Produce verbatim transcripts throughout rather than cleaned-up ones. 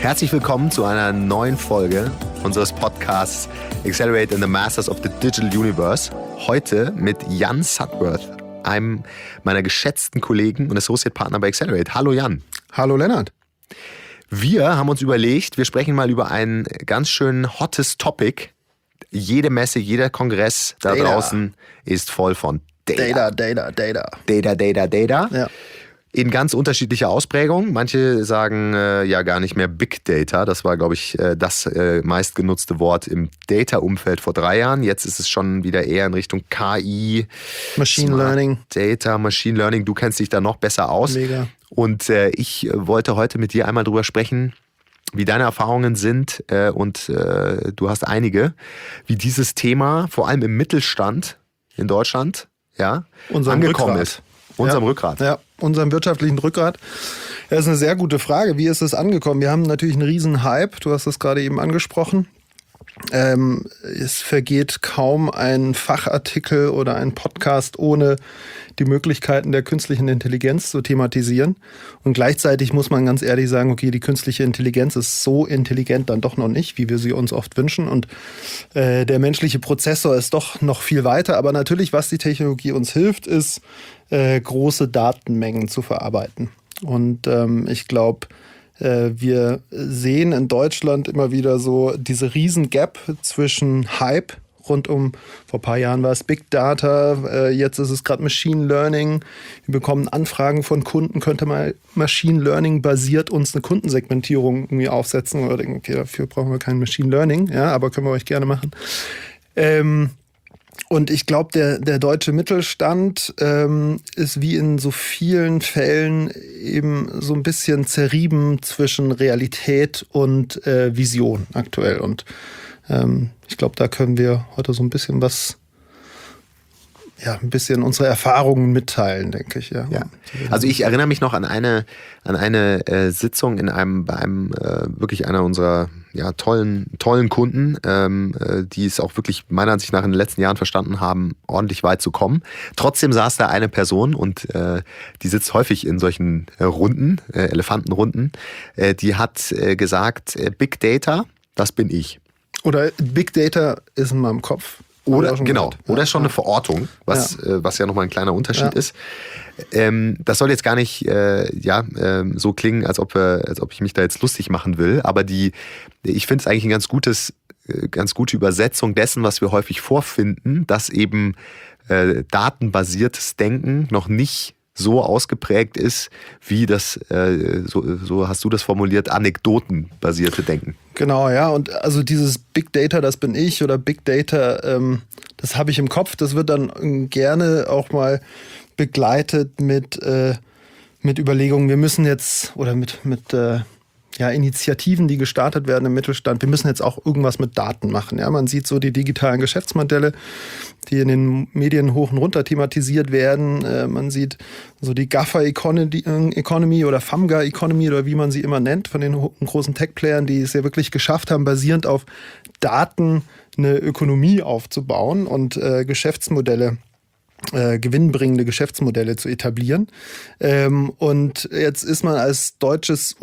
Herzlich willkommen zu einer neuen Folge unseres Podcasts Accelerate in the Masters of the Digital Universe. Heute mit Jan Sudworth, einem meiner geschätzten Kollegen und Associate Partner bei Accelerate. Hallo Jan. Hallo Lennart. Wir haben uns überlegt, wir sprechen mal über ein ganz schön hottes Topic. Jede Messe, jeder Kongress da Data. draußen ist voll von Data, Data, Data. Data, Data, Data. Ja. In ganz unterschiedlicher Ausprägung. Manche sagen äh, ja gar nicht mehr Big Data. Das war, glaube ich, äh, das äh, meistgenutzte Wort im Data-Umfeld vor drei Jahren. Jetzt ist es schon wieder eher in Richtung K I. Machine Smart Learning. Data, Machine Learning. Du kennst dich da noch besser aus. Mega. Und äh, ich wollte heute mit dir einmal drüber sprechen, wie deine Erfahrungen sind. Äh, und äh, du hast einige. Wie dieses Thema, vor allem im Mittelstand in Deutschland, ja, Unserem angekommen Rückgrat. ist. Unserem ja. Rückgrat. Ja, unserem wirtschaftlichen Rückgrat. Das ist eine sehr gute Frage. Wie ist es angekommen? Wir haben natürlich einen riesen Hype. Du hast es gerade eben angesprochen. Ähm, es vergeht kaum ein Fachartikel oder ein Podcast ohne die Möglichkeiten der künstlichen Intelligenz zu thematisieren. Und gleichzeitig muss man ganz ehrlich sagen, okay, die künstliche Intelligenz ist so intelligent dann doch noch nicht, wie wir sie uns oft wünschen. Und äh, der menschliche Prozessor ist doch noch viel weiter. Aber natürlich, was die Technologie uns hilft, ist, äh, große Datenmengen zu verarbeiten. Und ähm, ich glaube, wir sehen in Deutschland immer wieder so diese riesen Gap zwischen Hype rund um, vor ein paar Jahren war es Big Data, jetzt ist es gerade Machine Learning. Wir bekommen Anfragen von Kunden, könnte mal Machine Learning basiert uns eine Kundensegmentierung irgendwie aufsetzen oder denken, okay, dafür brauchen wir kein Machine Learning, ja, aber können wir euch gerne machen. Ähm, Und ich glaube, der, der deutsche Mittelstand ähm, ist wie in so vielen Fällen eben so ein bisschen zerrieben zwischen Realität und äh, Vision aktuell. Und ähm, ich glaube, da können wir heute so ein bisschen was, ja, ein bisschen unsere Erfahrungen mitteilen, denke ich. Ja. Ja. Also ich erinnere mich noch an eine, an eine äh, Sitzung in einem, bei einem, äh, wirklich einer unserer ja, tollen, tollen Kunden, ähm, äh, die es auch wirklich meiner Ansicht nach in den letzten Jahren verstanden haben, ordentlich weit zu kommen. Trotzdem saß da eine Person und äh, die sitzt häufig in solchen äh, Runden, äh, Elefantenrunden, äh, die hat äh, gesagt, äh, Big Data, das bin ich. Oder Big Data ist in meinem Kopf. Oder genau, gehört. oder ja, ist schon ja. eine Verortung, was ja, äh, was ja nochmal ein kleiner Unterschied ja. ist. Ähm, das soll jetzt gar nicht äh, ja äh, so klingen, als ob wir, als ob ich mich da jetzt lustig machen will, aber die, ich finde es eigentlich ein ganz gutes, äh, ganz gute Übersetzung dessen, was wir häufig vorfinden, dass eben äh, datenbasiertes Denken noch nicht so ausgeprägt ist, wie das, äh, so, so hast du das formuliert, anekdotenbasierte Denken. Genau, ja. Und also dieses Big Data, das bin ich, oder Big Data, ähm, das habe ich im Kopf. Das wird dann gerne auch mal begleitet mit, äh, mit Überlegungen, wir müssen jetzt, oder mit, mit äh, ja, Initiativen, die gestartet werden im Mittelstand, wir müssen jetzt auch irgendwas mit Daten machen. Ja, man sieht so die digitalen Geschäftsmodelle, die in den Medien hoch und runter thematisiert werden. Äh, man sieht so die Gaffer-Economy oder FAMGA-Economy oder wie man sie immer nennt, von den großen Tech-Playern, die es ja wirklich geschafft haben, basierend auf Daten eine Ökonomie aufzubauen und äh, Geschäftsmodelle Äh, gewinnbringende Geschäftsmodelle zu etablieren. Ähm, und jetzt ist man als deutsches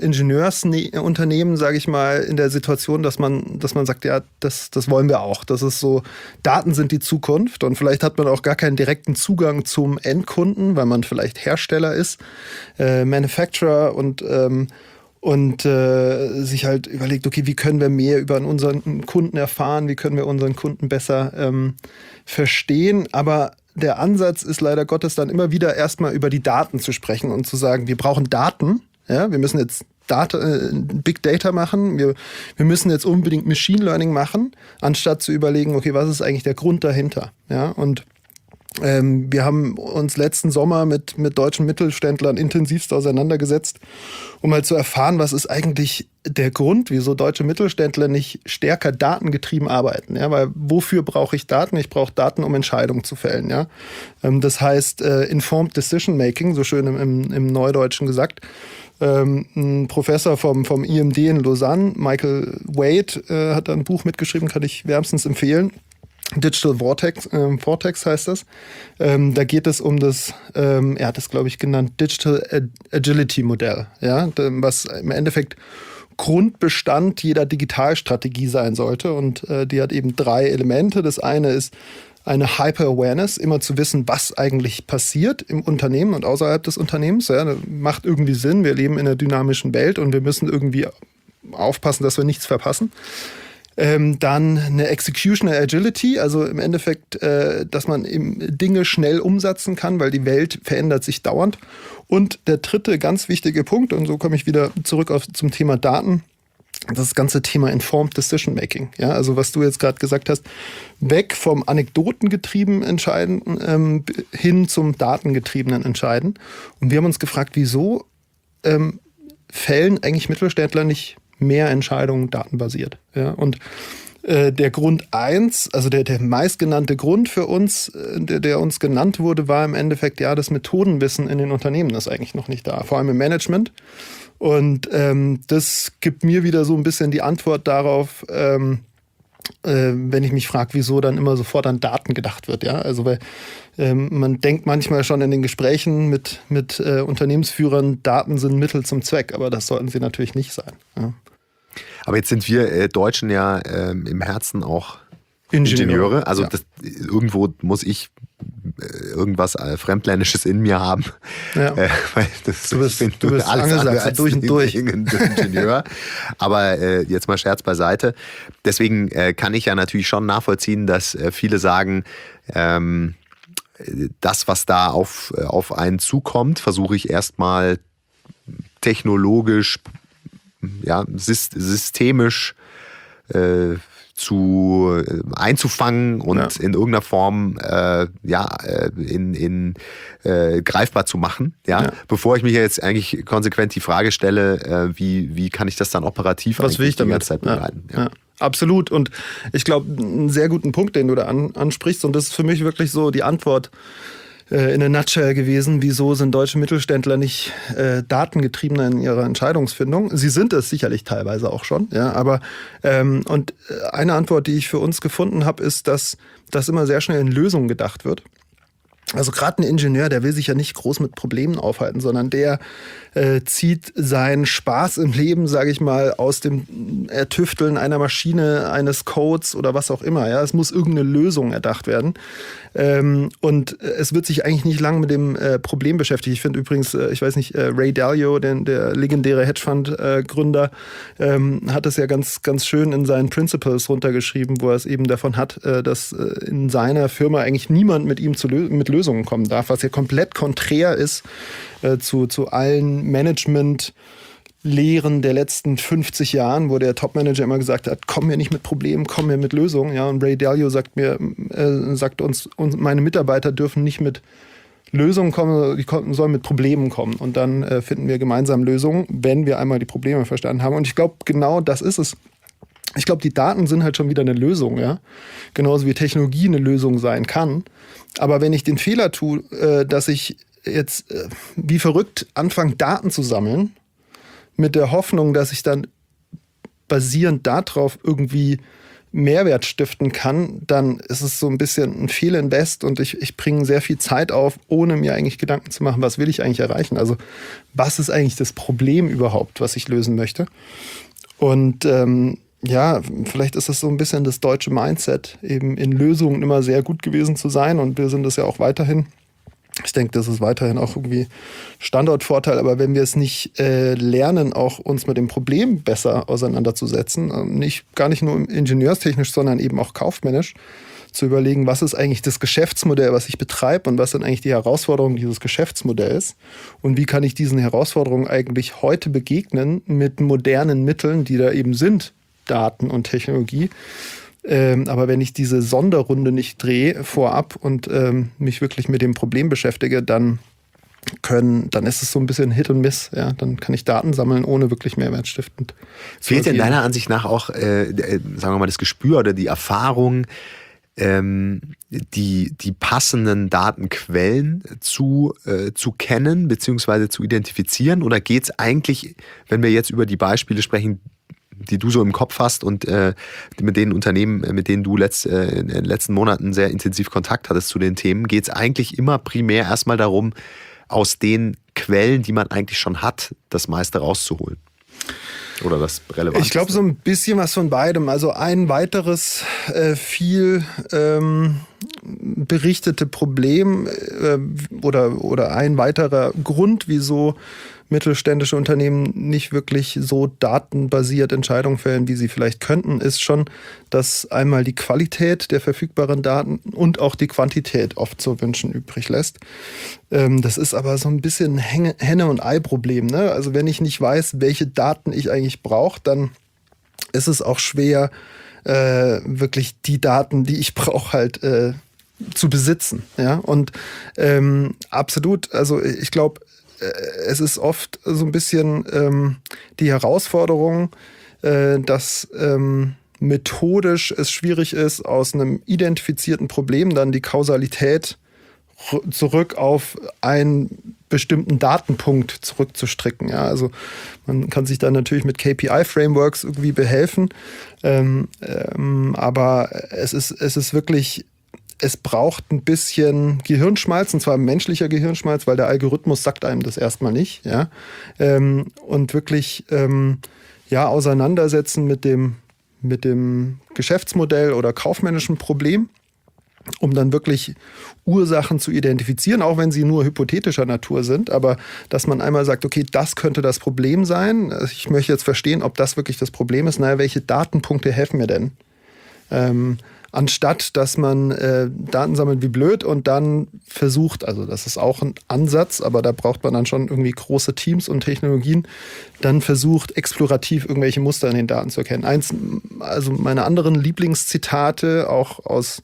Ingenieursunternehmen, sage ich mal, in der Situation, dass man, dass man sagt, ja, das, das wollen wir auch. Das ist so, Daten sind die Zukunft und vielleicht hat man auch gar keinen direkten Zugang zum Endkunden, weil man vielleicht Hersteller ist, äh, Manufacturer und ähm, und äh, sich halt überlegt, okay, wie können wir mehr über unseren Kunden erfahren, wie können wir unseren Kunden besser ähm, verstehen, aber der Ansatz ist leider Gottes dann immer wieder erstmal über die Daten zu sprechen und zu sagen, wir brauchen Daten, ja, wir müssen jetzt Data, äh, Big Data machen, wir, wir müssen jetzt unbedingt Machine Learning machen, anstatt zu überlegen, okay, was ist eigentlich der Grund dahinter, ja, und Ähm, wir haben uns letzten Sommer mit, mit deutschen Mittelständlern intensivst auseinandergesetzt, um halt zu erfahren, was ist eigentlich der Grund, wieso deutsche Mittelständler nicht stärker datengetrieben arbeiten. Ja? Weil wofür brauche ich Daten? Ich brauche Daten, um Entscheidungen zu fällen. Ja? Ähm, das heißt äh, Informed Decision Making, so schön im, im, im Neudeutschen gesagt. Ähm, ein Professor vom, vom I M D in Lausanne, Michael Wade, äh, hat da ein Buch mitgeschrieben, kann ich wärmstens empfehlen. Digital Vortex, äh, Vortex heißt das. Ähm, da geht es um das, ähm, er hat es, glaube ich, genannt, Digital Agility Modell, ja, was im Endeffekt Grundbestand jeder Digitalstrategie sein sollte. Und äh, die hat eben drei Elemente. Das eine ist eine Hyper-Awareness, immer zu wissen, was eigentlich passiert im Unternehmen und außerhalb des Unternehmens. Ja, das macht irgendwie Sinn. Wir leben in einer dynamischen Welt und wir müssen irgendwie aufpassen, dass wir nichts verpassen. Ähm, dann eine Executional Agility, also im Endeffekt, äh, dass man eben Dinge schnell umsetzen kann, weil die Welt verändert sich dauernd. Und der dritte ganz wichtige Punkt, und so komme ich wieder zurück auf, zum Thema Daten, das ganze Thema Informed Decision Making. Ja, also was du jetzt gerade gesagt hast, weg vom anekdotengetriebenen Entscheiden ähm, hin zum datengetriebenen Entscheiden. Und wir haben uns gefragt, wieso ähm, fällen eigentlich Mittelständler nicht mehr Entscheidungen datenbasiert? Ja, und äh, der Grund eins, also der, der meistgenannte Grund für uns, äh, der, der uns genannt wurde, war im Endeffekt, ja, das Methodenwissen in den Unternehmen ist eigentlich noch nicht da, vor allem im Management. Und ähm, das gibt mir wieder so ein bisschen die Antwort darauf, ähm, äh, wenn ich mich frage, wieso dann immer sofort an Daten gedacht wird. Ja? Also weil ähm, man denkt manchmal schon in den Gesprächen mit, mit äh, Unternehmensführern, Daten sind Mittel zum Zweck, aber das sollten sie natürlich nicht sein. Ja? Aber jetzt sind wir äh, Deutschen ja äh, im Herzen auch Ingenieure. Ingenieure. Also Ja. das, irgendwo muss ich irgendwas äh, Fremdländisches in mir haben. Ja. Äh, weil das, Du bist- ich bin du bist alles andere Angelsachse als durch und durch. Ingenieur. Aber äh, jetzt mal Scherz beiseite. Deswegen äh, kann ich ja natürlich schon nachvollziehen, dass äh, viele sagen, ähm, das, was da auf, äh, auf einen zukommt, versuche ich erstmal technologisch, ja, syst- systemisch äh, zu äh, einzufangen und Ja. in irgendeiner Form äh, ja äh, in, in äh, greifbar zu machen, ja? Ja. Bevor ich mich jetzt eigentlich konsequent die Frage stelle, äh, wie, wie kann ich das dann operativ Was will ich die damit? ganze Zeit begleiten? Ja, ja. Absolut. Und ich glaube, einen sehr guten Punkt, den du da an, ansprichst. Und das ist für mich wirklich so die Antwort äh, in a nutshell gewesen. Wieso sind deutsche Mittelständler nicht äh, datengetriebener in ihrer Entscheidungsfindung? Sie sind es sicherlich teilweise auch schon. Ja, aber ähm, und eine Antwort, die ich für uns gefunden habe, ist, dass das immer sehr schnell in Lösungen gedacht wird. Also gerade ein Ingenieur, der will sich ja nicht groß mit Problemen aufhalten, sondern der äh, zieht seinen Spaß im Leben, sage ich mal, aus dem Ertüfteln einer Maschine, eines Codes oder was auch immer. Ja, es muss irgendeine Lösung erdacht werden. Ähm, und es wird sich eigentlich nicht lange mit dem äh, Problem beschäftigen. Ich finde übrigens, äh, ich weiß nicht, äh, Ray Dalio, den, der legendäre Hedgefund-Gründer, ähm, hat es ja ganz, ganz schön in seinen Principles runtergeschrieben, wo er es eben davon hat, äh, dass äh, in seiner Firma eigentlich niemand mit ihm zu lö- mit Lösungen kommen darf, was ja komplett konträr ist äh, zu, zu allen Management- Lehren der letzten fünfzig Jahren, wo der Topmanager immer gesagt hat, komm mir nicht mit Problemen, komm mir mit Lösungen. Ja, und Ray Dalio sagt mir, äh, sagt uns, uns, meine Mitarbeiter dürfen nicht mit Lösungen kommen, die kommen, sollen mit Problemen kommen. Und dann äh, finden wir gemeinsam Lösungen, wenn wir einmal die Probleme verstanden haben. Und ich glaube, genau das ist es. Ich glaube, die Daten sind halt schon wieder eine Lösung, ja. Genauso wie Technologie eine Lösung sein kann. Aber wenn ich den Fehler tue, äh, dass ich jetzt äh, wie verrückt anfange, Daten zu sammeln, mit der Hoffnung, dass ich dann basierend darauf irgendwie Mehrwert stiften kann, dann ist es so ein bisschen ein Fehlinvest und ich, ich bringe sehr viel Zeit auf, ohne mir eigentlich Gedanken zu machen, was will ich eigentlich erreichen? Also was ist eigentlich das Problem überhaupt, was ich lösen möchte? Und ähm, ja, vielleicht ist das so ein bisschen das deutsche Mindset, eben in Lösungen immer sehr gut gewesen zu sein und wir sind das ja auch weiterhin. Ich denke, das ist weiterhin auch irgendwie Standortvorteil, aber wenn wir es nicht äh, lernen, auch uns mit dem Problem besser auseinanderzusetzen, äh, nicht, gar nicht nur ingenieurstechnisch, sondern eben auch kaufmännisch, zu überlegen, was ist eigentlich das Geschäftsmodell, was ich betreibe und was sind eigentlich die Herausforderungen dieses Geschäftsmodells und wie kann ich diesen Herausforderungen eigentlich heute begegnen mit modernen Mitteln, die da eben sind, Daten und Technologie. Ähm, aber wenn ich diese Sonderrunde nicht drehe vorab und ähm, mich wirklich mit dem Problem beschäftige, dann können, dann ist es so ein bisschen Hit und Miss. Ja? Dann kann ich Daten sammeln, ohne wirklich mehrwertstiftend. Fehlt denn deiner Ansicht nach auch, äh, sagen wir mal, das Gespür oder die Erfahrung, ähm, die, die passenden Datenquellen zu, äh, zu kennen bzw. zu identifizieren? Oder geht es eigentlich, wenn wir jetzt über die Beispiele sprechen, die du so im Kopf hast und äh, mit den Unternehmen, mit denen du letzt, äh, in den letzten Monaten sehr intensiv Kontakt hattest zu den Themen, geht es eigentlich immer primär erstmal darum, aus den Quellen, die man eigentlich schon hat, das meiste rauszuholen? Oder das Relevante? Ich glaube, so ein bisschen was von beidem. Also ein weiteres äh, viel ähm, berichtete Problem äh, oder, oder ein weiterer Grund, wieso mittelständische Unternehmen nicht wirklich so datenbasiert Entscheidungen fällen, wie sie vielleicht könnten, ist schon, dass einmal die Qualität der verfügbaren Daten und auch die Quantität oft zu wünschen übrig lässt. Ähm, das ist aber so ein bisschen ein Henne- und Ei-Problem, ne? Also wenn ich nicht weiß, welche Daten ich eigentlich brauche, dann ist es auch schwer, äh, wirklich die Daten, die ich brauche, halt äh, zu besitzen. Ja? Und ähm, absolut, also ich glaube, es ist oft so ein bisschen ähm, die Herausforderung, äh, dass ähm, methodisch es schwierig ist, aus einem identifizierten Problem dann die Kausalität r- zurück auf einen bestimmten Datenpunkt zurückzustricken. Ja, also man kann sich dann natürlich mit K P I-Frameworks irgendwie behelfen, ähm, ähm, aber es ist, es ist wirklich es braucht ein bisschen Gehirnschmalz, und zwar menschlicher Gehirnschmalz, weil der Algorithmus sagt einem das erstmal nicht. Ja? Ähm, und wirklich ähm, ja, auseinandersetzen mit dem, mit dem Geschäftsmodell oder kaufmännischen Problem, um dann wirklich Ursachen zu identifizieren, auch wenn sie nur hypothetischer Natur sind. Aber dass man einmal sagt, okay, das könnte das Problem sein. Ich möchte jetzt verstehen, ob das wirklich das Problem ist. Naja, welche Datenpunkte helfen mir denn? Ähm, Anstatt, dass man äh, Daten sammelt wie blöd und dann versucht, also das ist auch ein Ansatz, aber da braucht man dann schon irgendwie große Teams und Technologien, dann versucht, explorativ irgendwelche Muster in den Daten zu erkennen. Eins, also meine anderen Lieblingszitate, auch aus,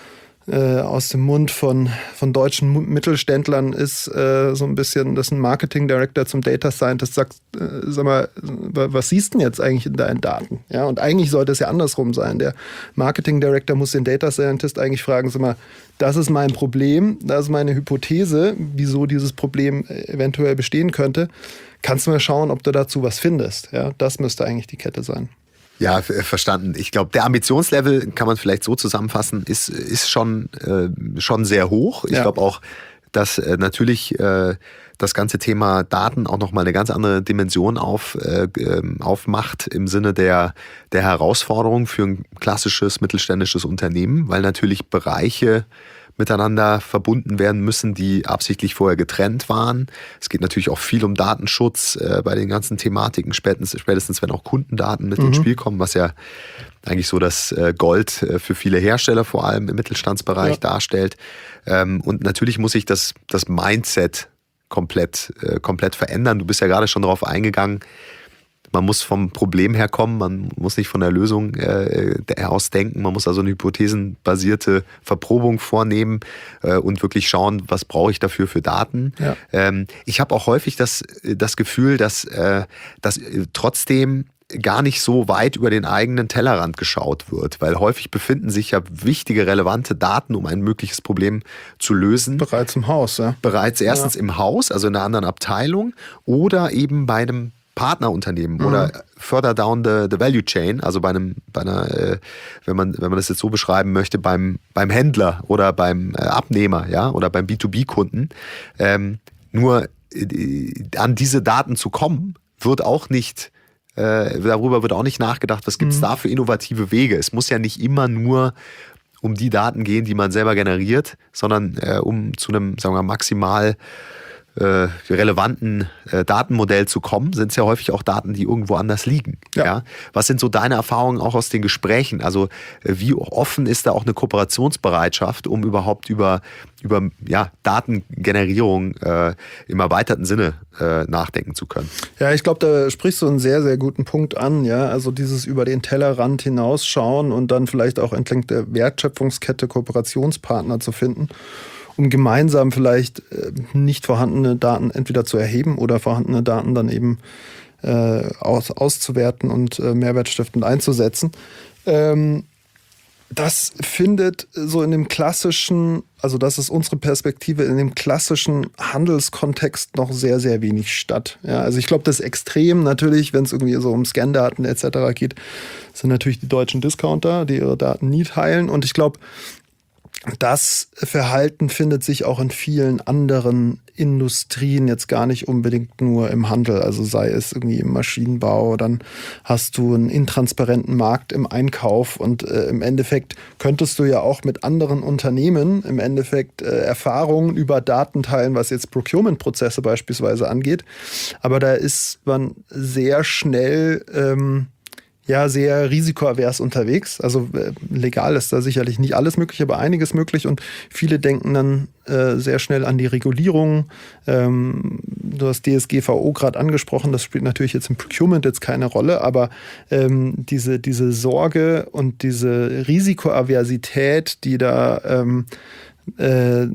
äh, aus dem Mund von, von deutschen Mittelständlern, ist äh, so ein bisschen, dass ein Marketing Director zum Data Scientist sagt, äh, sag mal, was siehst du denn jetzt eigentlich in deinen Daten? Ja, und eigentlich sollte es ja andersrum sein. Der Marketing Director muss den Data Scientist eigentlich fragen, sag mal, das ist mein Problem, das ist meine Hypothese, wieso dieses Problem eventuell bestehen könnte. Kannst du mal schauen, ob du dazu was findest? Ja, das müsste eigentlich die Kette sein. Ja, verstanden. Ich glaube, der Ambitionslevel, kann man vielleicht so zusammenfassen, ist, ist schon, äh, schon sehr hoch. Ich ja. glaube auch, dass äh, natürlich äh, das ganze Thema Daten auch nochmal eine ganz andere Dimension auf, äh, aufmacht im Sinne der, der Herausforderung für ein klassisches mittelständisches Unternehmen, weil natürlich Bereiche miteinander verbunden werden müssen, die absichtlich vorher getrennt waren. Es geht natürlich auch viel um Datenschutz äh, bei den ganzen Thematiken, spätestens, spätestens wenn auch Kundendaten mit mhm. ins Spiel kommen, was ja eigentlich so das äh, Gold äh, für viele Hersteller vor allem im Mittelstandsbereich ja. darstellt. Ähm, und natürlich muss sich das, das Mindset komplett, äh, komplett verändern. Du bist ja gerade schon darauf eingegangen, man muss vom Problem herkommen, man muss nicht von der Lösung äh, aus denken, man muss also eine hypothesenbasierte Verprobung vornehmen äh, und wirklich schauen, was brauche ich dafür für Daten. Ja. Ähm, ich habe auch häufig das, das Gefühl, dass, äh, dass trotzdem gar nicht so weit über den eigenen Tellerrand geschaut wird, weil häufig befinden sich ja wichtige, relevante Daten, um ein mögliches Problem zu lösen. Bereits im Haus, ja. Bereits erstens ja. im Haus, also in einer anderen Abteilung, oder eben bei einem Partnerunternehmen mhm. oder further down the, the value chain, also bei einem, bei einer, äh, wenn man, wenn man das jetzt so beschreiben möchte, beim, beim Händler oder beim äh, Abnehmer, ja, oder beim B zwei B-Kunden. Ähm, nur äh, an diese Daten zu kommen, wird auch nicht, äh, darüber wird auch nicht nachgedacht, was gibt es mhm. da für innovative Wege. Es muss ja nicht immer nur um die Daten gehen, die man selber generiert, sondern äh, um zu einem, sagen wir mal, maximal Äh, relevanten äh, Datenmodell zu kommen, sind es ja häufig auch Daten, die irgendwo anders liegen. Ja. Ja? Was sind so deine Erfahrungen auch aus den Gesprächen? Also äh, wie offen ist da auch eine Kooperationsbereitschaft, um überhaupt über, über ja, Datengenerierung äh, im erweiterten Sinne äh, nachdenken zu können? Ja, ich glaube, da sprichst du einen sehr, sehr guten Punkt an. Ja? Also dieses über den Tellerrand hinausschauen und dann vielleicht auch entlang der Wertschöpfungskette Kooperationspartner zu finden, um gemeinsam vielleicht äh, nicht vorhandene Daten entweder zu erheben oder vorhandene Daten dann eben äh, aus, auszuwerten und äh, mehrwertstiftend einzusetzen. Ähm, das findet so in dem klassischen, also das ist unsere Perspektive, in dem klassischen Handelskontext noch sehr, sehr wenig statt. Ja, also ich glaube, das Extrem natürlich, wenn es irgendwie so um Scandaten et cetera geht, sind natürlich die deutschen Discounter, die ihre Daten nie teilen. Und ich glaube, das Verhalten findet sich auch in vielen anderen Industrien, jetzt gar nicht unbedingt nur im Handel, also sei es irgendwie im Maschinenbau, dann hast du einen intransparenten Markt im Einkauf und äh, im Endeffekt könntest du ja auch mit anderen Unternehmen im Endeffekt äh, Erfahrungen über Daten teilen, was jetzt Procurement-Prozesse beispielsweise angeht, aber da ist man sehr schnell ähm, ja, sehr risikoavers unterwegs. Also äh, legal ist da sicherlich nicht alles möglich, aber einiges möglich und viele denken dann äh, sehr schnell an die Regulierung. Ähm, du hast D S G V O gerade angesprochen, das spielt natürlich jetzt im Procurement jetzt keine Rolle, aber ähm, diese, diese Sorge und diese Risikoaversität, die da ähm, äh,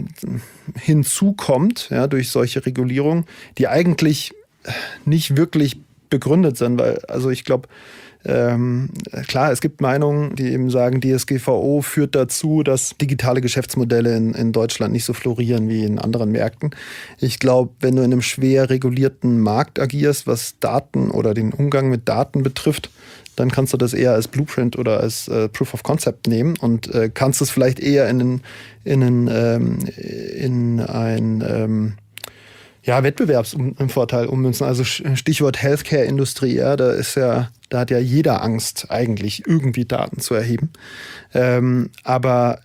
hinzukommt, ja, durch solche Regulierungen, die eigentlich nicht wirklich begründet sind, weil, also ich glaube, Ähm, klar, es gibt Meinungen, die eben sagen, D S G V O führt dazu, dass digitale Geschäftsmodelle in, in Deutschland nicht so florieren wie in anderen Märkten. Ich glaube, wenn du in einem schwer regulierten Markt agierst, was Daten oder den Umgang mit Daten betrifft, dann kannst du das eher als Blueprint oder als äh, Proof of Concept nehmen und äh, kannst es vielleicht eher in, einen, in, einen, ähm, in ein ähm, ja, Wettbewerbsvorteil ummünzen. Also Stichwort Healthcare-Industrie, ja, da ist ja, da hat ja jeder Angst, eigentlich irgendwie Daten zu erheben. Ähm, aber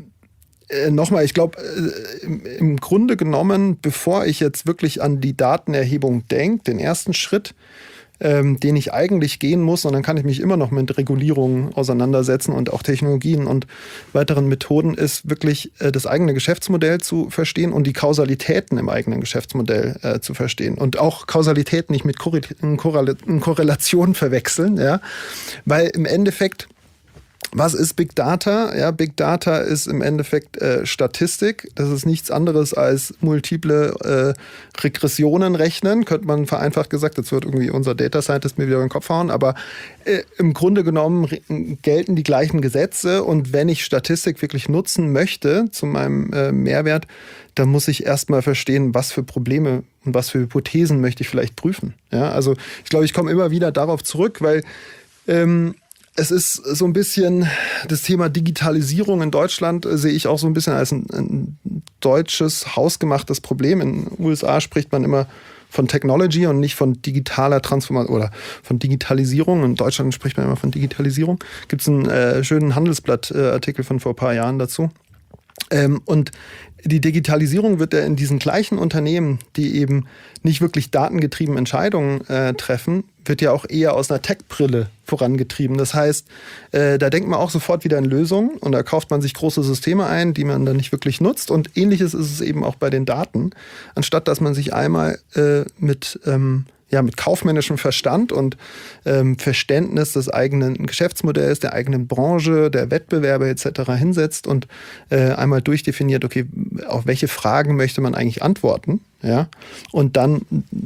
äh, nochmal, ich glaube, äh, im, im Grunde genommen, bevor ich jetzt wirklich an die Datenerhebung denke, den ersten Schritt, ähm, den ich eigentlich gehen muss, und dann kann ich mich immer noch mit Regulierungen auseinandersetzen und auch Technologien und weiteren Methoden, ist wirklich äh, das eigene Geschäftsmodell zu verstehen und die Kausalitäten im eigenen Geschäftsmodell äh, zu verstehen und auch Kausalitäten nicht mit Korrel- Korrel- Korrelation verwechseln, ja, weil im Endeffekt, was ist Big Data? Ja, Big Data ist im Endeffekt äh, Statistik. Das ist nichts anderes als multiple äh, Regressionen rechnen. Könnte man vereinfacht gesagt, jetzt wird irgendwie unser Data Scientist mir wieder in den Kopf hauen, aber äh, im Grunde genommen re- gelten die gleichen Gesetze und wenn ich Statistik wirklich nutzen möchte zu meinem äh, Mehrwert, dann muss ich erstmal verstehen, was für Probleme und was für Hypothesen möchte ich vielleicht prüfen. Ja, also ich glaube, ich komme immer wieder darauf zurück, weil ähm, es ist so ein bisschen das Thema Digitalisierung in Deutschland, äh, sehe ich auch so ein bisschen als ein, ein deutsches, hausgemachtes Problem. In den U S A spricht man immer von Technology und nicht von digitaler Transformation oder von Digitalisierung. In Deutschland spricht man immer von Digitalisierung. Gibt es einen äh, schönen Handelsblatt-Artikel von vor ein paar Jahren dazu. Ähm, und die Digitalisierung wird ja in diesen gleichen Unternehmen, die eben nicht wirklich datengetrieben Entscheidungen äh, treffen, wird ja auch eher aus einer Tech-Brille vorangetrieben. Das heißt, äh, da denkt man auch sofort wieder in Lösungen und da kauft man sich große Systeme ein, die man dann nicht wirklich nutzt. Und ähnliches ist es eben auch bei den Daten. Anstatt dass man sich einmal äh, mit ähm, ja, mit kaufmännischem Verstand und ähm, Verständnis des eigenen Geschäftsmodells, der eigenen Branche, der Wettbewerbe et cetera hinsetzt und äh, einmal durchdefiniert, okay, auf welche Fragen möchte man eigentlich antworten, ja, und dann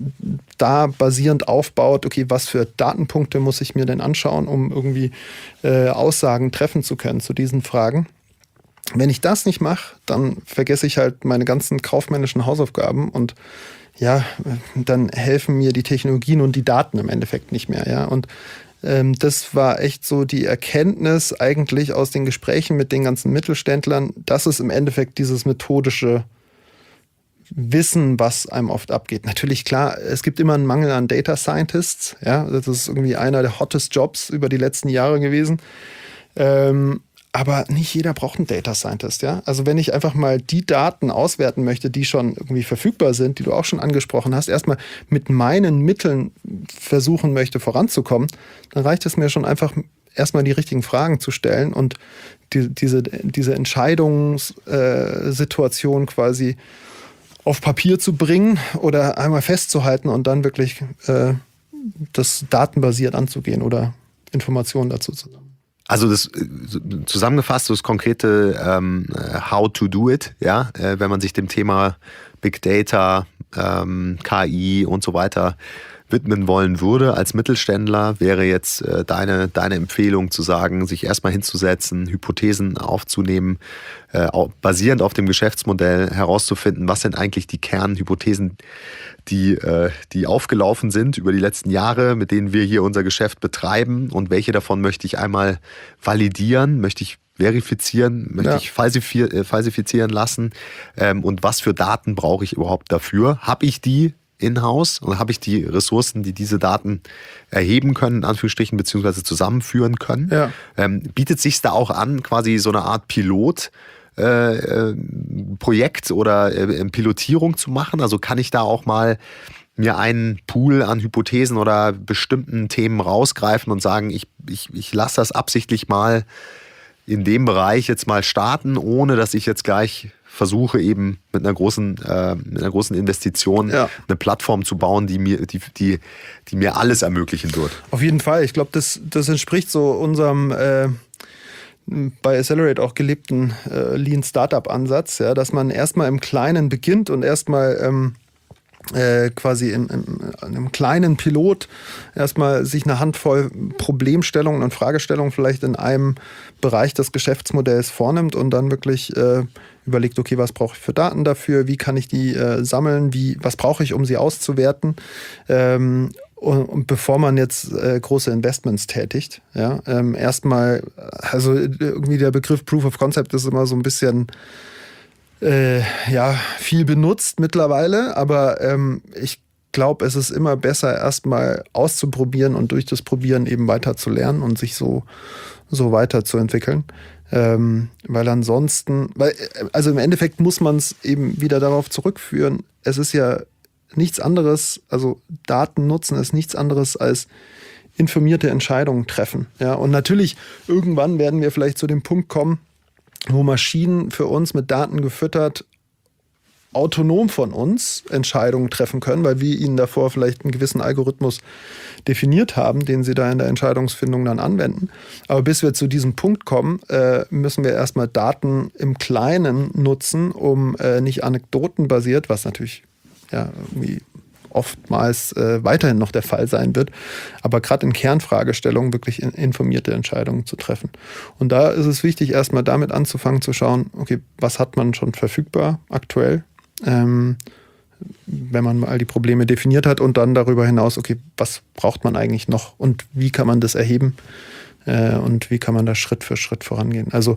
da basierend aufbaut, okay, was für Datenpunkte muss ich mir denn anschauen, um irgendwie äh, Aussagen treffen zu können zu diesen Fragen. Wenn ich das nicht mache, dann vergesse ich halt meine ganzen kaufmännischen Hausaufgaben und ja, dann helfen mir die Technologien und die Daten im Endeffekt nicht mehr, ja. Und ähm, das war echt so die Erkenntnis eigentlich aus den Gesprächen mit den ganzen Mittelständlern, dass es im Endeffekt dieses methodische Wissen, was einem oft abgeht. Natürlich, klar, es gibt immer einen Mangel an Data Scientists, ja. Das ist irgendwie einer der hottest Jobs über die letzten Jahre gewesen. Ähm, Aber nicht jeder braucht einen Data Scientist, ja. Also wenn ich einfach mal die Daten auswerten möchte, die schon irgendwie verfügbar sind, die du auch schon angesprochen hast, erstmal mit meinen Mitteln versuchen möchte, voranzukommen, dann reicht es mir schon einfach, erstmal die richtigen Fragen zu stellen und die, diese, diese Entscheidungssituation quasi auf Papier zu bringen oder einmal festzuhalten und dann wirklich äh, das datenbasiert anzugehen oder Informationen dazu zu sammeln. Also das zusammengefasst, das konkrete ähm, How to do it, ja, äh, wenn man sich dem Thema Big Data, ähm, K I und so weiter widmen wollen würde als Mittelständler, wäre jetzt äh, deine, deine Empfehlung zu sagen, sich erstmal hinzusetzen, Hypothesen aufzunehmen, äh, basierend auf dem Geschäftsmodell herauszufinden, was sind eigentlich die Kernhypothesen, die, äh, die aufgelaufen sind über die letzten Jahre, mit denen wir hier unser Geschäft betreiben und welche davon möchte ich einmal validieren, möchte ich verifizieren, möchte Ja. ich falsifier, äh, falsifizieren lassen ähm, und was für Daten brauche ich überhaupt dafür? Habe ich die in-house und habe ich die Ressourcen, die diese Daten erheben können, in Anführungsstrichen, beziehungsweise zusammenführen können? Ja. Ähm, bietet sich da auch an, quasi so eine Art Pilot äh, äh, Projekt oder äh, Pilotierung zu machen? Also kann ich da auch mal mir einen Pool an Hypothesen oder bestimmten Themen rausgreifen und sagen, ich, ich, ich lasse das absichtlich mal in dem Bereich jetzt mal starten, ohne dass ich jetzt gleich versuche, eben mit einer großen, äh, mit einer großen Investition Ja. eine Plattform zu bauen, die mir, die, die, die mir alles ermöglichen wird. Auf jeden Fall. Ich glaube, das, das entspricht so unserem äh, bei Accelerate auch gelebten äh, Lean Startup Ansatz, ja, dass man erstmal im Kleinen beginnt und erstmal ähm, äh, quasi in, in, in einem kleinen Pilot erstmal sich eine Handvoll Problemstellungen und Fragestellungen vielleicht in einem Bereich des Geschäftsmodells vornimmt und dann wirklich äh, überlegt, okay, was brauche ich für Daten dafür, wie kann ich die äh, sammeln, wie, was brauche ich, um sie auszuwerten. Ähm, Und, und bevor man jetzt äh, große Investments tätigt, ja, ähm, erstmal, also irgendwie der Begriff Proof of Concept ist immer so ein bisschen äh, ja, viel benutzt mittlerweile, aber ähm, ich glaube, es ist immer besser, erstmal auszuprobieren und durch das Probieren eben weiter zu lernen und sich so, so weiterzuentwickeln. Ähm, weil ansonsten, weil, also im Endeffekt muss man es eben wieder darauf zurückführen, es ist ja nichts anderes, also Daten nutzen ist nichts anderes als informierte Entscheidungen treffen. Ja, und natürlich, irgendwann werden wir vielleicht zu dem Punkt kommen, wo Maschinen für uns mit Daten gefüttert autonom von uns Entscheidungen treffen können, weil wir ihnen davor vielleicht einen gewissen Algorithmus definiert haben, den sie da in der Entscheidungsfindung dann anwenden. Aber bis wir zu diesem Punkt kommen, äh, müssen wir erstmal Daten im Kleinen nutzen, um äh, nicht anekdotenbasiert, was natürlich ja irgendwie oftmals äh, weiterhin noch der Fall sein wird, aber gerade in Kernfragestellungen wirklich in, informierte Entscheidungen zu treffen. Und da ist es wichtig, erstmal damit anzufangen zu schauen, okay, was hat man schon verfügbar aktuell, ähm, wenn man mal die Probleme definiert hat und dann darüber hinaus, okay, was braucht man eigentlich noch und wie kann man das erheben äh, und wie kann man da Schritt für Schritt vorangehen. Also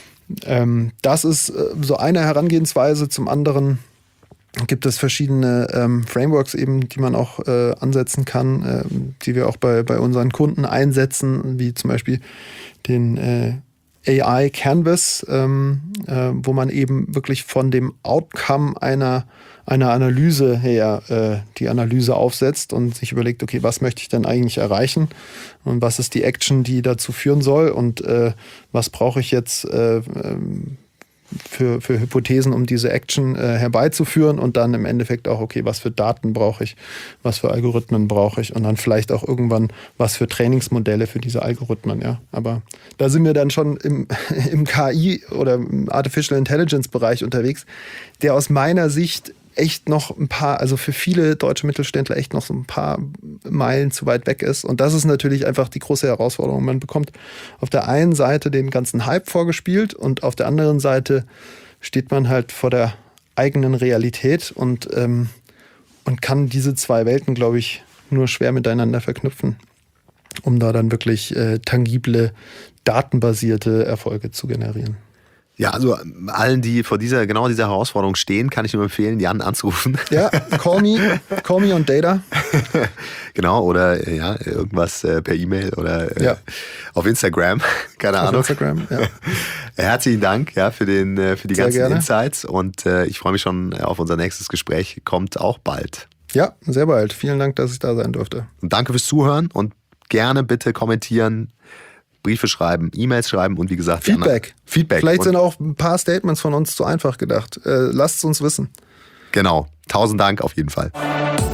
ähm, das ist äh, so eine Herangehensweise. Zum anderen gibt es verschiedene ähm, Frameworks eben, die man auch äh, ansetzen kann, äh, die wir auch bei, bei unseren Kunden einsetzen, wie zum Beispiel den äh, A I Canvas, ähm, äh, wo man eben wirklich von dem Outcome einer, einer Analyse her äh, die Analyse aufsetzt und sich überlegt, okay, was möchte ich denn eigentlich erreichen und was ist die Action, die dazu führen soll und äh, was brauche ich jetzt äh, ähm, Für, für Hypothesen, um diese Action äh, herbeizuführen und dann im Endeffekt auch, okay, was für Daten brauche ich, was für Algorithmen brauche ich und dann vielleicht auch irgendwann, was für Trainingsmodelle für diese Algorithmen, ja. Aber da sind wir dann schon im, im K I oder im Artificial Intelligence Bereich unterwegs, der aus meiner Sicht echt noch ein paar, also für viele deutsche Mittelständler echt noch so ein paar Meilen zu weit weg ist. Und das ist natürlich einfach die große Herausforderung. Man bekommt auf der einen Seite den ganzen Hype vorgespielt und auf der anderen Seite steht man halt vor der eigenen Realität und, ähm, und kann diese zwei Welten, glaube ich, nur schwer miteinander verknüpfen, um da dann wirklich äh, tangible, datenbasierte Erfolge zu generieren. Ja, also allen, die vor dieser, genau dieser Herausforderung stehen, kann ich nur empfehlen, Jan anzurufen. Ja, call me, call me on data. Genau, oder ja, irgendwas äh, per E-Mail oder äh, ja. auf Instagram, keine auf Ahnung. Instagram, ja. Herzlichen Dank ja, für, den, äh, für die Sehr ganzen gerne. Insights und äh, ich freue mich schon auf unser nächstes Gespräch. Kommt auch bald. Ja, sehr bald. Vielen Dank, dass ich da sein durfte. Und danke fürs Zuhören und gerne bitte kommentieren, Briefe schreiben, E-Mails schreiben und wie gesagt... Feedback. Feedback. Vielleicht und sind auch ein paar Statements von uns zu einfach gedacht. Äh, lasst es uns wissen. Genau. Tausend Dank auf jeden Fall.